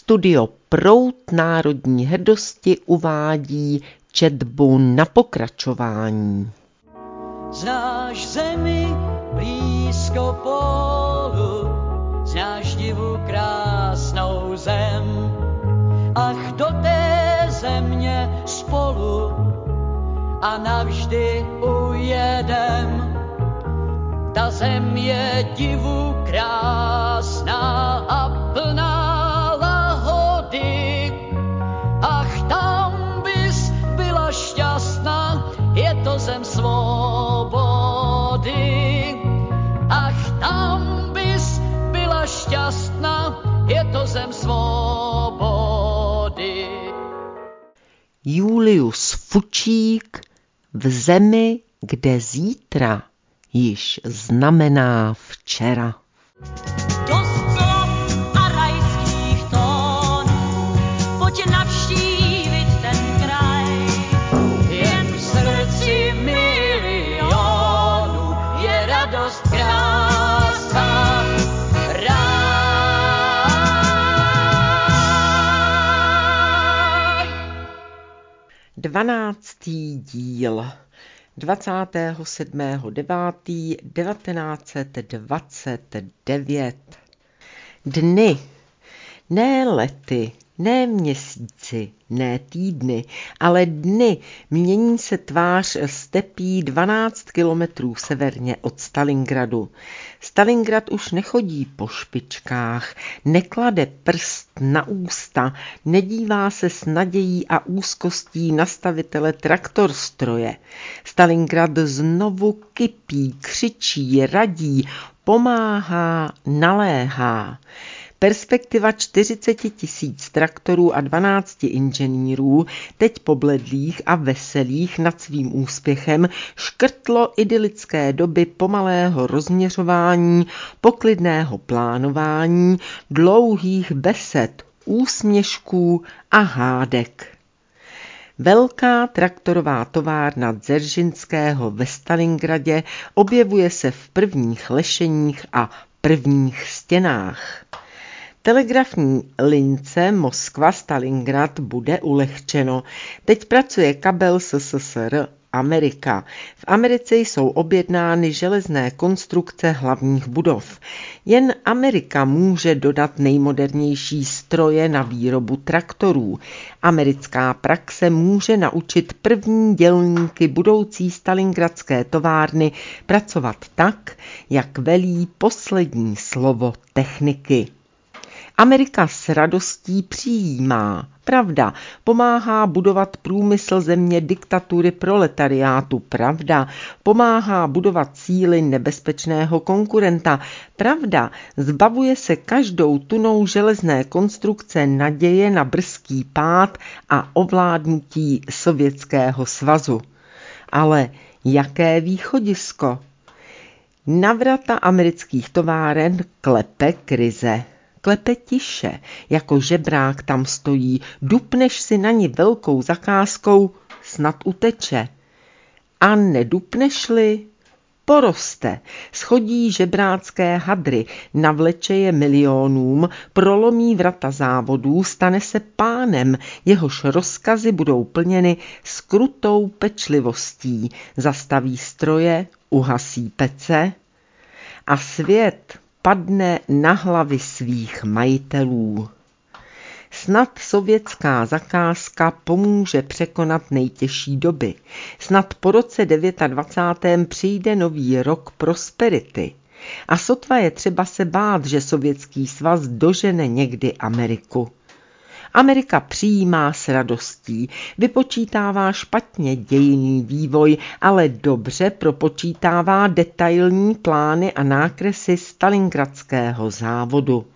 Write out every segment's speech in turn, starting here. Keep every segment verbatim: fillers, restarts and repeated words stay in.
Studio Proud národní hrdosti uvádí četbu na pokračování. Znáš zemi blízko pólu, znáš divu krásnou zem. Ach, do té země spolu a navždy ujedem. Ta zem je divu krásná a plná lahody. Ach, tam bys byla šťastná, je to zem svobody. Ach, tam bys byla šťastná, je to zem svobody. Julius Fučík v zemi, kde zítra již znamená včera. Dost slov a rajských tónů, pojď navštívit ten kraj. Jen v srdci milionů je radost krása. Ráj. Dvanáctý díl. dvacátého sedmého devátého devatenáct set dvacet devět. Dny, ne lety, ne měsíci, ne týdny, ale dny, mění se tvář stepí dvanáct kilometrů severně od Stalingradu. Stalingrad už nechodí po špičkách, neklade prst na ústa, nedívá se s nadějí a úzkostí na stavitele traktorstroje. Stalingrad znovu kypí, křičí, radí, pomáhá, naléhá. Perspektiva čtyřicet tisíc traktorů a dvanáct inženýrů, teď pobledlých a veselých nad svým úspěchem, škrtlo idylické doby pomalého rozměřování, poklidného plánování, dlouhých besed, úsměšků a hádek. Velká traktorová továrna Dzeržinského ve Stalingradě objevuje se v prvních lešeních a prvních stěnách. Telegrafní lince Moskva-Stalingrad bude ulehčeno. Teď pracuje kabel S S S R Amerika. V Americe jsou objednány železné konstrukce hlavních budov. Jen Amerika může dodat nejmodernější stroje na výrobu traktorů. Americká praxe může naučit první dělníky budoucí stalingradské továrny pracovat tak, jak velí poslední slovo techniky. Amerika s radostí přijímá, pravda, pomáhá budovat průmysl země diktatury proletariátu, pravda, pomáhá budovat síly nebezpečného konkurenta, pravda, zbavuje se každou tunou železné konstrukce naděje na brzký pád a ovládnutí Sovětského svazu. Ale jaké východisko? Navrata amerických továren klepe krize. Klepe tiše, jako žebrák tam stojí, dupneš si na ni velkou zakázkou, snad uteče. A nedupneš-li, poroste, schodí žebrácké hadry, navleče je milionům, prolomí vrata závodů, stane se pánem, jehož rozkazy budou plněny s krutou pečlivostí, zastaví stroje, uhasí pece a svět padne na hlavy svých majitelů. Snad sovětská zakázka pomůže překonat nejtěžší doby. Snad po roce dvacátém devátém přijde nový rok prosperity. A sotva je třeba se bát, že Sovětský svaz dožene někdy Ameriku. Amerika přijímá s radostí, vypočítává špatně dějinný vývoj, ale dobře propočítává detailní plány a nákresy stalingradského závodu.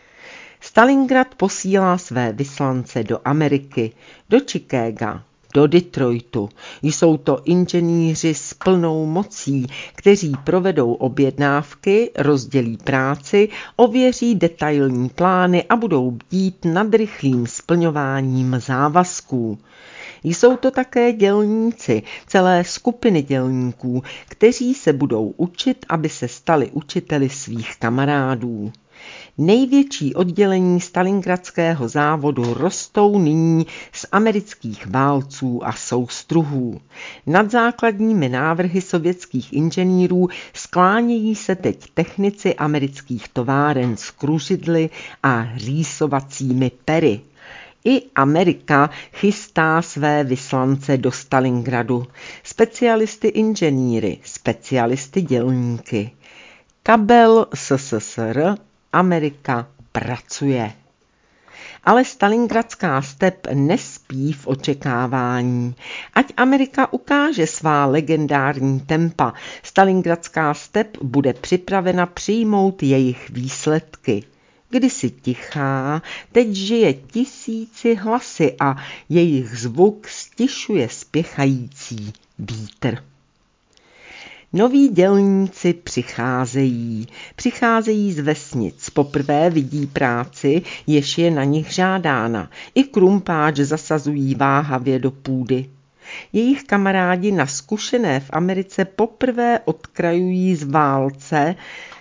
Stalingrad posílá své vyslance do Ameriky, do Chicaga, do Detroitu. Jsou to inženýři s plnou mocí, kteří provedou objednávky, rozdělí práci, ověří detailní plány a budou bdít nad rychlým splňováním závazků. Jsou to také dělníci, celé skupiny dělníků, kteří se budou učit, aby se stali učiteli svých kamarádů. Největší oddělení stalingradského závodu rostou nyní z amerických válců a soustruhů. Nad základními návrhy sovětských inženýrů sklánějí se teď technici amerických továren s kružidly a rýsovacími pery. I Amerika chystá své vyslance do Stalingradu. Specialisty inženýry, specialisty dělníky. Kabel S S S R, Amerika pracuje. Ale stalingradská step nespí v očekávání. Ať Amerika ukáže svá legendární tempa, stalingradská step bude připravena přijmout jejich výsledky. Kdysi tichá, teď žije tisíci hlasy a jejich zvuk stišuje spěchající vítr. Noví dělníci přicházejí, přicházejí z vesnic, poprvé vidí práci, jež je na nich žádána. I krumpáč zasazují váhavě do půdy. Jejich kamarádi na zkušené v Americe poprvé odkrajují z válce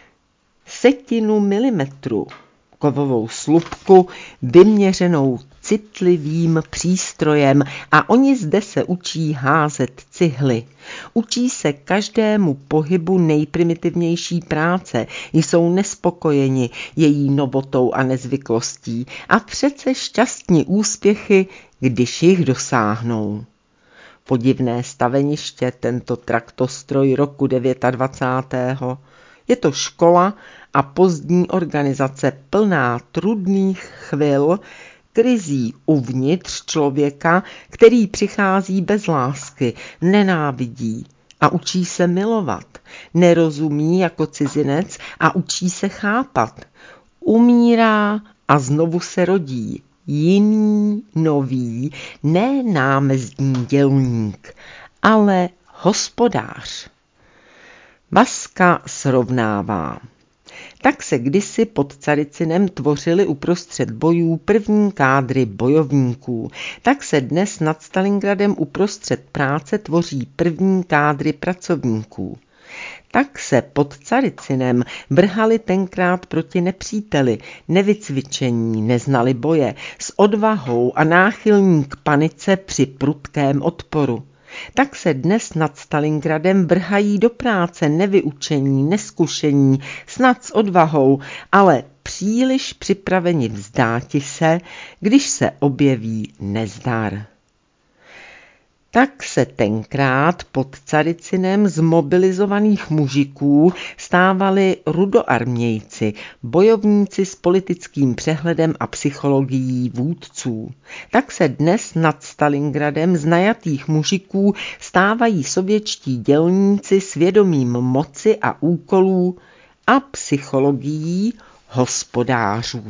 setinu milimetru, kovovou slupku vyměřenou citlivým přístrojem a oni zde se učí házet cihly. Učí se každému pohybu nejprimitivnější práce, jsou nespokojeni její novotou a nezvyklostí a přece šťastní úspěchy, když jich dosáhnou. Podivné staveniště tento traktostroj roku dvacátého devátého Je to škola a pozdní organizace plná trudných chvil, krizí uvnitř člověka, který přichází bez lásky, nenávidí a učí se milovat, nerozumí jako cizinec a učí se chápat. Umírá a znovu se rodí. Jiný, nový, ne námezdní dělník, ale hospodář. Vaska srovnává. Tak se kdysi pod Carycinem tvořily uprostřed bojů první kádry bojovníků. Tak se dnes nad Stalingradem uprostřed práce tvoří první kádry pracovníků. Tak se pod Carycinem vrhali tenkrát proti nepříteli, nevycvičení, neznali boje, s odvahou a náchylní k panice při prudkém odporu. Tak se dnes nad Stalingradem vrhají do práce nevyučení, neskušení, snad s odvahou, ale příliš připraveni vzdáti se, když se objeví nezdar. Tak se tenkrát pod Carycinem z mobilizovaných mužiků stávali rudoarmějci, bojovníci s politickým přehledem a psychologií vůdců. Tak se dnes nad Stalingradem z najatých mužiků stávají sovětští dělníci s vědomím moci a úkolů a psychologií hospodářů.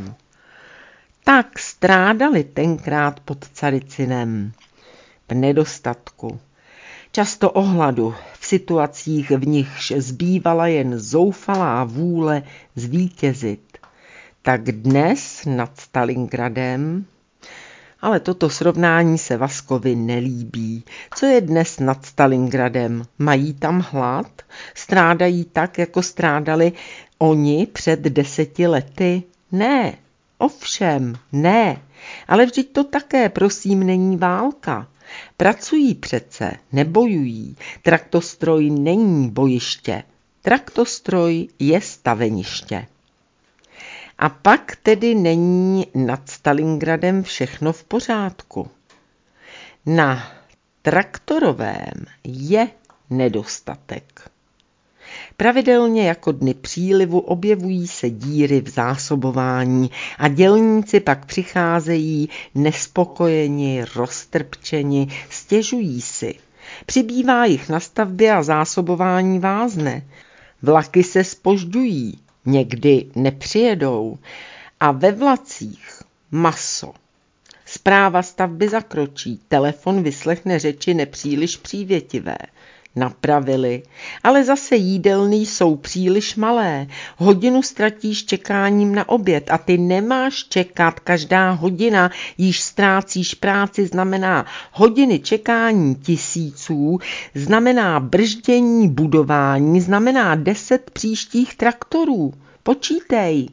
Tak strádali tenkrát pod Carycinem. V nedostatku, často ohladu, v situacích, v nichž zbývala jen zoufalá vůle zvítězit. Tak dnes nad Stalingradem, ale toto srovnání se Vaskovi nelíbí. Co je dnes nad Stalingradem? Mají tam hlad? Strádají tak, jako strádali oni před deseti lety? Ne, ovšem, ne, ale vždyť to také, prosím, není válka. Pracují přece, nebojují. Traktostroj není bojiště. Traktostroj je staveniště. A pak tedy není nad Stalingradem všechno v pořádku. Na traktorovém je nedostatek. Pravidelně jako dny přílivu objevují se díry v zásobování a dělníci pak přicházejí nespokojeni, roztrpčeni, stěžují si. Přibývá jich na stavbě a zásobování vázne. Vlaky se zpožďují, někdy nepřijedou a ve vlacích maso. Správa stavby zakročí, telefon vyslechne řeči nepříliš přívětivé. Napravili, ale zase jídelny jsou příliš malé. Hodinu ztratíš čekáním na oběd a ty nemáš čekat. Každá hodina, již ztrácíš práci, znamená hodiny čekání tisíců, znamená brždění budování, znamená deset příštích traktorů. Počítej.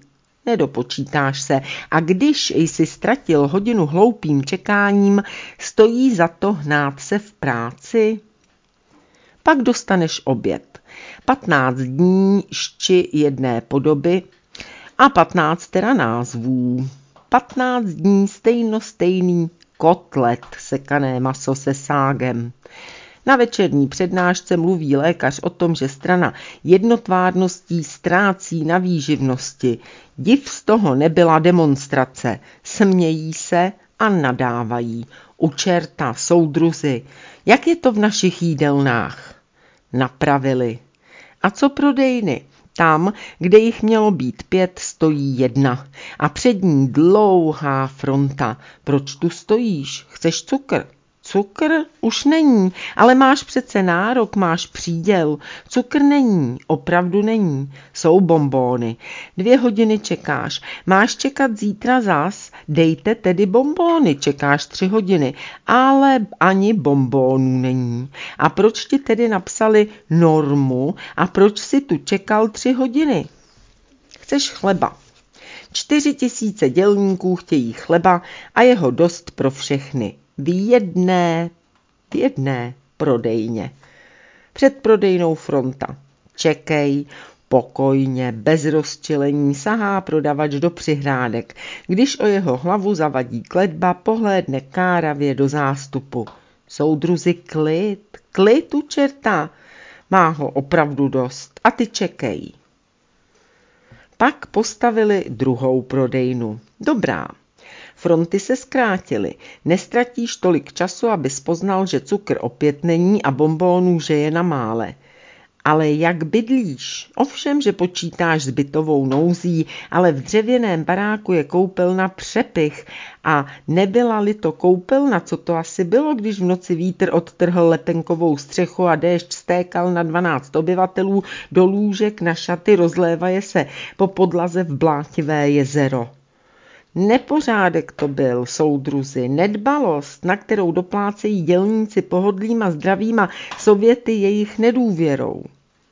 nedopočítáš se a když jsi ztratil hodinu hloupým čekáním, stojí za to hnát se v práci? Pak dostaneš oběd. patnáct dní šči jedné podoby a patnáct teda názvů. patnáct dní stejno stejný kotlet, sekané maso se ságem. Na večerní přednášce mluví lékař o tom, že strana jednotvárností ztrácí na výživnosti. Div z toho nebyla demonstrace. Smějí se a nadávají. U čerta, soudruzi, jak je to v našich jídelnách? Napravili. A co prodejny? Tam, kde jich mělo být pět, stojí jedna. A před ní dlouhá fronta. Proč tu stojíš? Chceš cukr? Cukr už není, ale máš přece nárok, máš příděl. Cukr není, opravdu není. Jsou bonbóny. Dvě hodiny čekáš. Máš čekat zítra zas? Dejte tedy bonbóny. Čekáš tři hodiny, ale ani bonbónů není. A proč ti tedy napsali normu a proč si tu čekal tři hodiny? Chceš chleba. Čtyři tisíce dělníků chtějí chleba a jeho dost pro všechny. V jedné, v jedné prodejně. Před prodejnou fronta. Čekej, pokojně, bez rozčilení sahá prodavač do přihrádek. Když o jeho hlavu zavadí kletba, pohlédne káravě do zástupu. Soudruzi, klid, klid u čerta. Má ho opravdu dost a ty čekej. Pak postavili druhou prodejnu. Dobrá. Fronty se zkrátily. Nestratíš tolik času, abys poznal, že cukr opět není a bonbónů, že je na mále. Ale jak bydlíš? Ovšem, že počítáš s bytovou nouzí, ale v dřevěném baráku je koupelna přepich. A nebyla-li to koupelna, co to asi bylo, když v noci vítr odtrhl lepenkovou střechu a déšť stékal na dvanáct obyvatelů do lůžek, na šaty, rozlévaje se po podlaze v blátivé jezero. Nepořádek to byl, soudruzi, nedbalost, na kterou doplácejí dělníci pohodlýma zdravýma Sověty jejich nedůvěrou.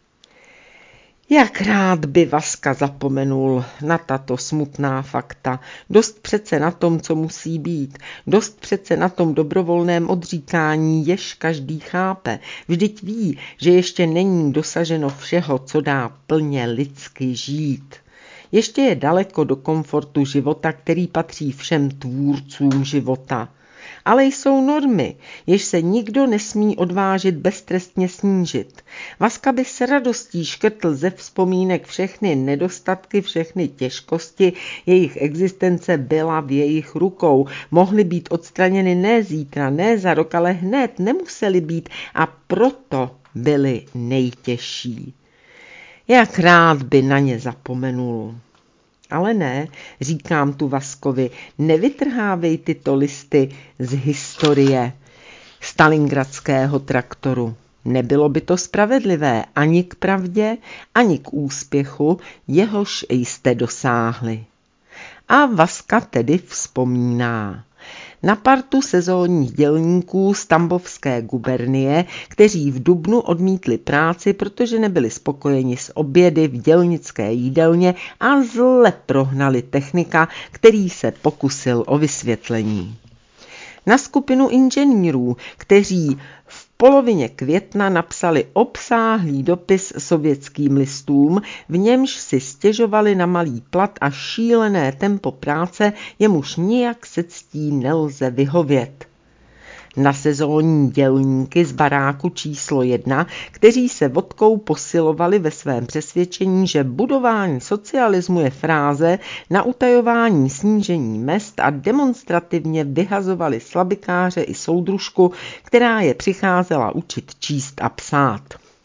Jak rád by Vaska zapomenul na tato smutná fakta. Dost přece na tom, co musí být. Dost přece na tom dobrovolném odříkání, jež každý chápe. Vždyť ví, že ještě není dosaženo všeho, co dá plně lidsky žít. Ještě je daleko do komfortu života, který patří všem tvůrcům života. Ale jsou normy, jež se nikdo nesmí odvážit beztrestně snížit. Vaska by s radostí škrtl ze vzpomínek všechny nedostatky, všechny těžkosti, jejich existence byla v jejich rukou. Mohly být odstraněny ne zítra, ne za rok, ale hned, nemusely být a proto byly nejtěžší. Jak rád by na ně zapomenul. Ale ne, říkám tu Vaskovi, nevytrhávej tyto listy z historie stalingradského traktoru. Nebylo by to spravedlivé ani k pravdě, ani k úspěchu, jehož jste dosáhli. A Vaska tedy vzpomíná na partu sezónních dělníků z Tambovské gubernie, kteří v dubnu odmítli práci, protože nebyli spokojeni s obědy v dělnické jídelně a zle prohnali technika, který se pokusil o vysvětlení. Na skupinu inženýrů, kteří v polovině května napsali obsáhlý dopis sovětským listům, v němž si stěžovali na malý plat a šílené tempo práce, jemuž nijak se ctí nelze vyhovět. Na sezónní dělníky z baráku číslo jedna, kteří se vodkou posilovali ve svém přesvědčení, že budování socialismu je fráze na utajování snížení mezd a demonstrativně vyhazovali slabikáře i soudružku, která je přicházela učit číst a psát.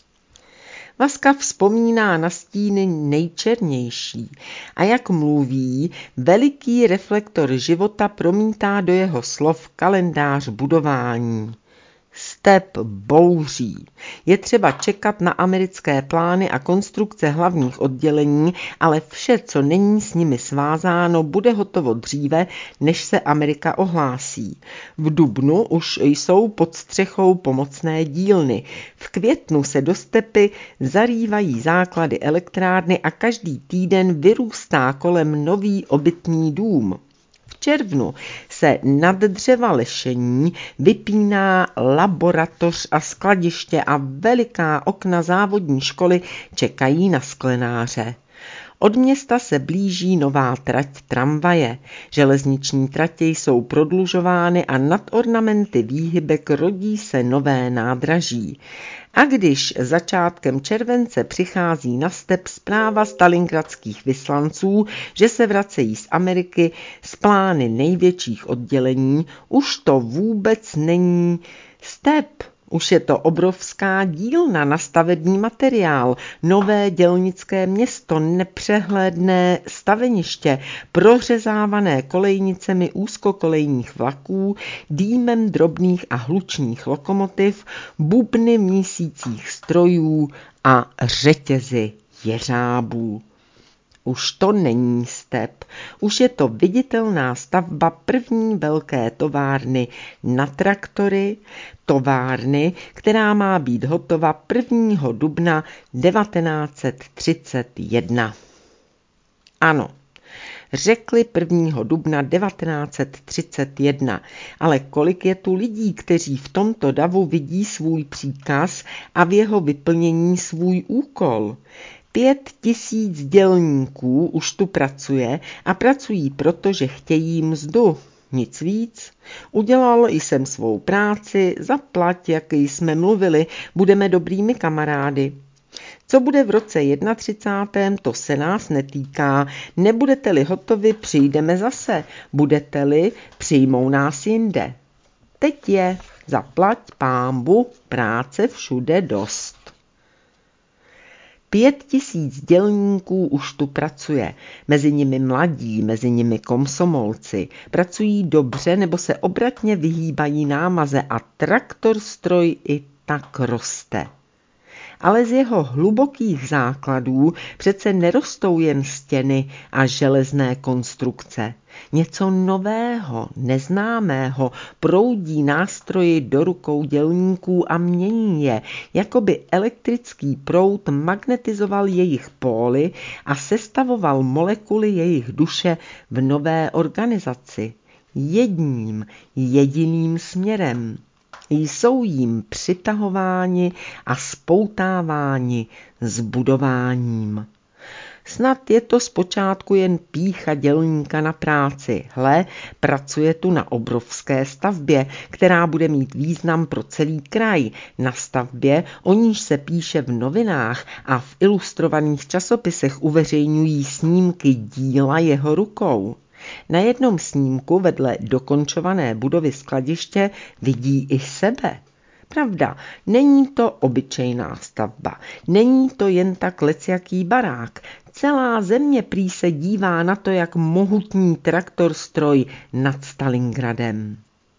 Vaska vzpomíná na stíny nejčernější a jak mluví, veliký reflektor života promítá do jeho slov kalendář budování. Step bouří. Je třeba čekat na americké plány a konstrukce hlavních oddělení, ale vše, co není s nimi svázáno, bude hotovo dříve, než se Amerika ohlásí. V dubnu už jsou pod střechou pomocné dílny. V květnu se do stepy zarývají základy elektrárny a každý týden vyrůstá kolem nový obytný dům. V červnu se nad dřeva lešení vypíná laboratoř a skladiště a veliká okna závodní školy čekají na sklenáře. Od města se blíží nová trať tramvaje. Železniční tratě jsou prodlužovány a nad ornamenty výhybek rodí se nové nádraží. A když začátkem července přichází na step zpráva stalingradských vyslanců, že se vracejí z Ameriky s plány největších oddělení, už to vůbec není step. Už je to obrovská dílna na stavební materiál, nové dělnické město, nepřehledné staveniště, prořezávané kolejnicemi úzkokolejních vlaků, dýmem drobných a hlučných lokomotiv, bubny mísících strojů a řetězy jeřábů. Už to není step, už je to viditelná stavba první velké továrny na traktory, továrny, která má být hotova prvního dubna devatenáct set třicet jedna. Ano, řekli prvního dubna devatenáct set třicet jedna, ale kolik je tu lidí, kteří v tomto davu vidí svůj příkaz a v jeho vyplnění svůj úkol? Pět tisíc dělníků už tu pracuje a pracují proto, že chtějí mzdu. Nic víc. Udělal jsem svou práci, zaplať, jak jsme mluvili, budeme dobrými kamarády. Co bude v roce třicátém prvním, to se nás netýká. Nebudete-li hotovi, přijdeme zase. Budete-li, přijmou nás jinde. Teď je, zaplať pánbu, práce všude dost. Pět tisíc dělníků už tu pracuje, mezi nimi mladí, mezi nimi komsomolci. Pracují dobře nebo se obratně vyhýbají námaze a traktorstroj i tak roste. Ale z jeho hlubokých základů přece nerostou jen stěny a železné konstrukce. Něco nového, neznámého proudí nástroji do rukou dělníků a mění je, jako by elektrický proud magnetizoval jejich póly a sestavoval molekuly jejich duše v nové organizaci. Jedním, jediným směrem. Jsou jim přitahováni a spoutáváni zbudováním. Snad je to zpočátku jen pýcha dělníka na práci. Hle, pracuje tu na obrovské stavbě, která bude mít význam pro celý kraj. Na stavbě, o níž se píše v novinách a v ilustrovaných časopisech uveřejňují snímky díla jeho rukou. Na jednom snímku vedle dokončované budovy skladiště vidí i sebe. Pravda, není to obyčejná stavba, není to jen tak lecjaký barák. Celá země prý se dívá na to, jak mohutný traktorstroj nad Stalingradem.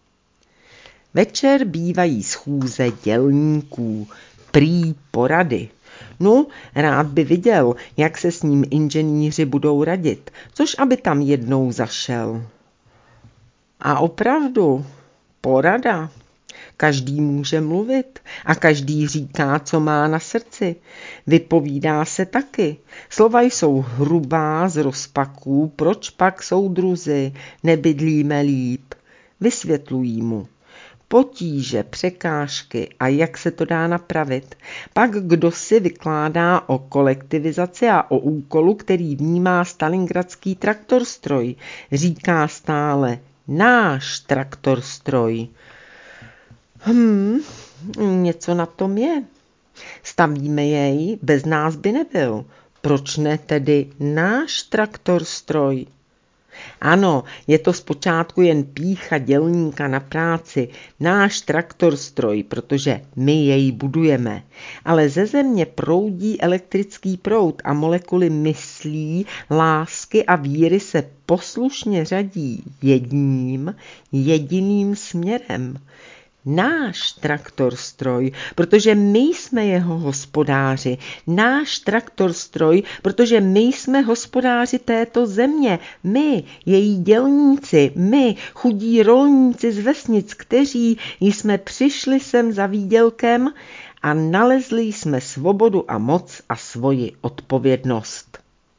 Večer bývají schůze dělníků, prý porady. No, rád by viděl, jak se s ním inženýři budou radit, což aby tam jednou zašel. A opravdu, porada. Každý může mluvit a každý říká, co má na srdci. Vypovídá se taky. Slova jsou hrubá z rozpaků, proč pak soudruzi, nebydlíme líp. Vysvětlují mu potíže, překážky a jak se to dá napravit. Pak kdo si vykládá o kolektivizaci a o úkolu, který vnímá stalingradský traktorstroj. Říká stále náš traktorstroj. Hm, něco na tom je. Stavíme jej, bez nás by nebyl. Proč ne tedy náš traktorstroj? Ano, je to zpočátku jen pýcha dělníka na práci, náš traktorstroj, protože my jej budujeme. Ale ze země proudí elektrický proud a molekuly myslí, lásky a víry se poslušně řadí jedním, jediným směrem. náš traktorstroj, protože my jsme jeho hospodáři. Náš traktorstroj, protože my jsme hospodáři této země. My, její dělníci, my, chudí rolníci z vesnic, kteří jsme přišli sem za výdělkem a nalezli jsme svobodu a moc a svoji odpovědnost.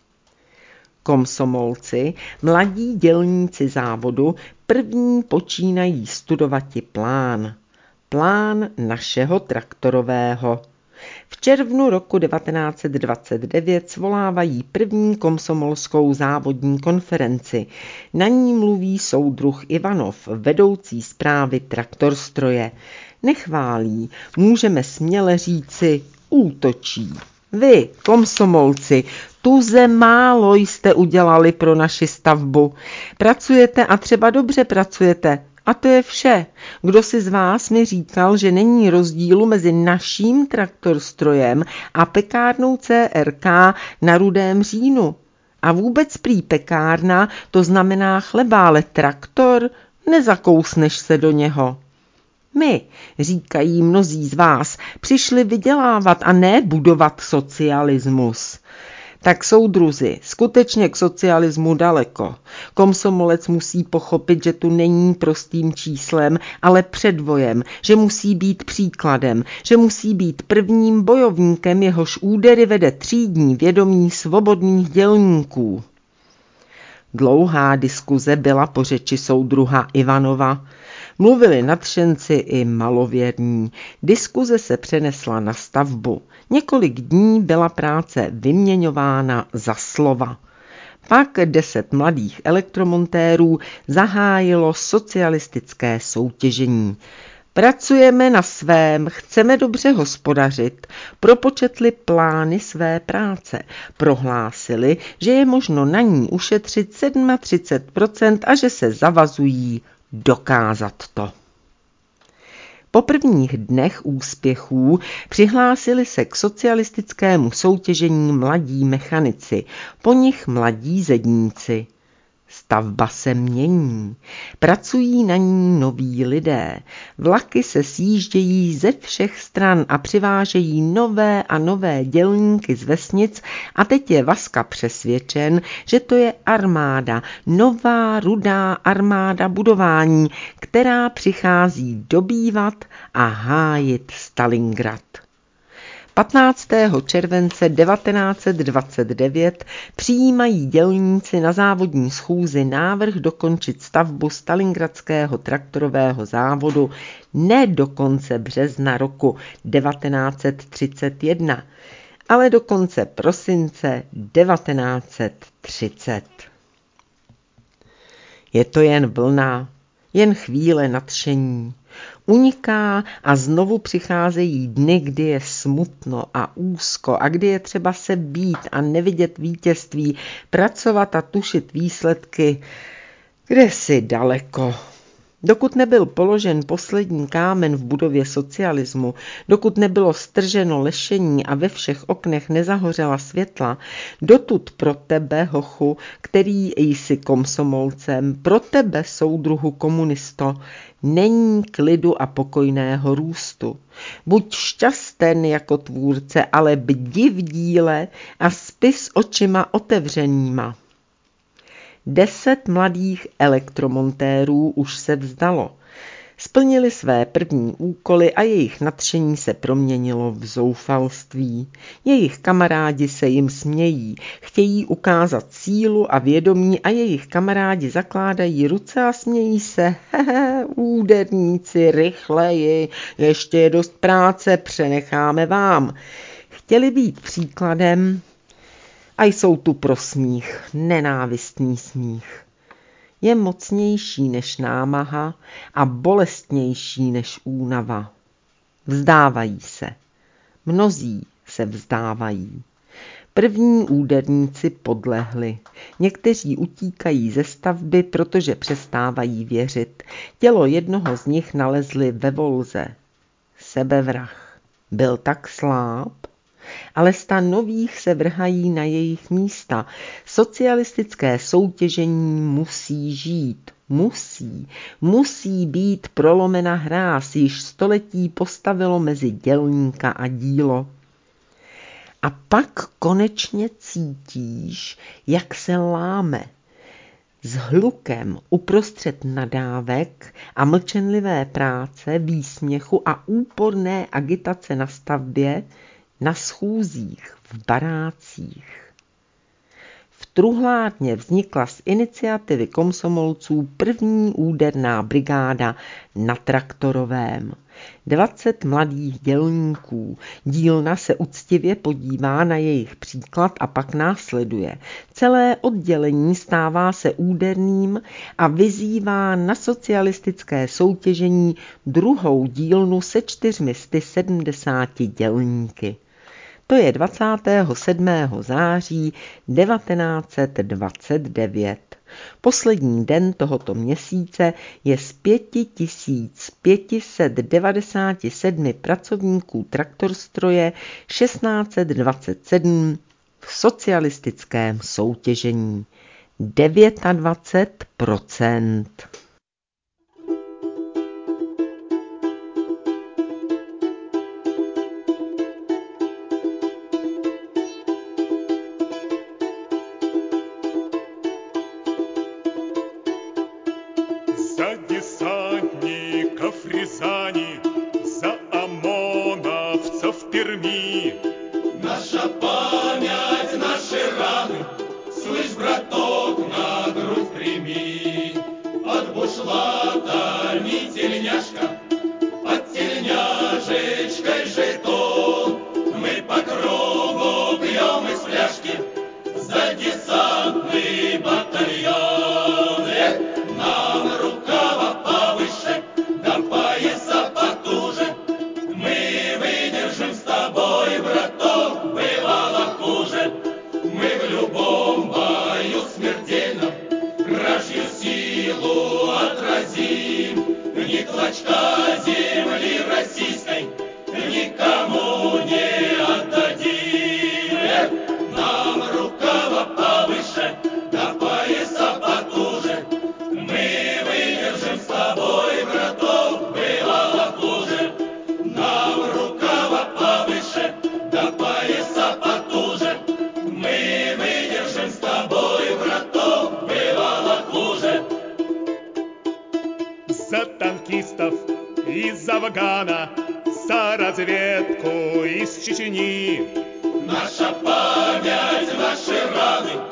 Komsomolci, mladí dělníci závodu, první počínají studovati plán. Plán našeho traktorového. V červnu roku devatenáct set dvacet devět svolávají první komsomolskou závodní konferenci. Na ní mluví soudruh Ivanov, vedoucí správy traktorstroje. Nechválí, můžeme směle říci, útočí. Vy, komsomolci, tuze málo jste udělali pro naši stavbu. Pracujete a třeba dobře pracujete. A to je vše. Kdo si z vás mi říkal, že není rozdílu mezi naším traktorstrojem a pekárnou C R K na Rudém Říjnu? A vůbec prý pekárna, to znamená chleba, ale traktor, nezakousneš se do něho. My, říkají mnozí z vás, přišli vydělávat a ne budovat socialismus. Tak soudruzi, skutečně k socialismu daleko. Komsomolec musí pochopit, že tu není prostým číslem, ale předvojem, že musí být příkladem, že musí být prvním bojovníkem, jehož údery vede třídní vědomí svobodných dělníků. Dlouhá diskuze byla po řeči soudruha Ivanova. Mluvili nadšenci i malověrní. Diskuze se přenesla na stavbu. Několik dní byla práce vyměňována za slova. Pak deset mladých elektromontérů zahájilo socialistické soutěžení. Pracujeme na svém, chceme dobře hospodařit, propočetli plány své práce, prohlásili, že je možno na ní ušetřit třicet sedm procent a že se zavazují dokázat to. Po prvních dnech úspěchů přihlásili se k socialistickému soutěžení mladí mechanici, po nich mladí zedníci. Stavba se mění, pracují na ní noví lidé, vlaky se sjíždějí ze všech stran a přivážejí nové a nové dělníky z vesnic a teď je Vaska přesvědčen, že to je armáda, nová rudá armáda budování, která přichází dobývat a hájit Stalingrad. patnáctého července devatenáct set dvacet devět přijímají dělníci na závodní schůzi návrh dokončit stavbu stalingradského traktorového závodu ne do konce března roku devatenáct set třicet jedna, ale do konce prosince devatenáct set třicet. Je to jen vlna, jen chvíle nadšení. Uniká a znovu přicházejí dny, kdy je smutno a úzko a kdy je třeba se být a nevidět vítězství, pracovat a tušit výsledky kdesi daleko. Dokud nebyl položen poslední kámen v budově socialismu, dokud nebylo strženo lešení a ve všech oknech nezahořela světla, dotud pro tebe, hochu, který jsi komsomolcem, pro tebe, soudruhu komunisto, není klidu a pokojného růstu. Buď šťasten jako tvůrce, ale bdi v díle a spi s očima otevřenýma. Deset mladých elektromontérů už se vzdalo. Splnili své první úkoly a jejich nadšení se proměnilo v zoufalství. Jejich kamarádi se jim smějí, chtějí ukázat sílu a vědomí a jejich kamarádi zakládají ruce a smějí se. Hehe, úderníci, rychleji, ještě je dost práce, přenecháme vám. Chtěli být příkladem a jsou tu pro smích, nenávistný smích. Je mocnější než námaha a bolestnější než únava. Vzdávají se. Mnozí se vzdávají. První úderníci podlehli. Někteří utíkají ze stavby, protože přestávají věřit. Tělo jednoho z nich nalezli ve volze. Sebevrah. Byl tak sláb, ale sta nových se vrhají na jejich místa. Socialistické soutěžení musí žít. Musí, musí být prolomena hráz, již století postavilo mezi dělníka a dílo. A pak konečně cítíš, jak se láme. S hlukem uprostřed nadávek a mlčenlivé práce, výsměchu a úporné agitace na stavbě, na schůzích, v barácích. V Truhlárně vznikla z iniciativy komsomolců první úderná brigáda na Traktorovém. Dvacet mladých dělníků. Dílna se uctivě podívá na jejich příklad a pak následuje. Celé oddělení stává se úderným a vyzývá na socialistické soutěžení druhou dílnu se čtyřmi sty sedmdesáti dělníky. To je dvacátého sedmého září devatenáct set dvacet devět. Poslední den tohoto měsíce je z pět tisíc pět set devadesát sedm pracovníků traktorstroje šestnáct set dvacet sedm v socialistickém soutěžení. dvacet devět procent. За десантников Рязани, за ОМОНовцев Перми. Наша память, наши раны, слышь, браток, на грудь прими. От бушлата ни тельняшка, под тельняшечкой жетон. Мы по кругу пьем из фляжки за десантный батальон. Нам рукава повыше, до пояса потуже. Мы выдержим с тобой, браток, бывало хуже. Мы в любом бою смертельном вражью силу отразим. Ни клочка земли российской никому не отдадим. Нам рукава повыше, до пояса потуже. Мы выдержим с тобой, браток, бывало хуже. Нам рукава повыше, до пояса потуже. Мы выдержим с тобой, браток, бывало хуже. За танкистов из Афгана, за разведку из Чечни. Наша память, наши раны,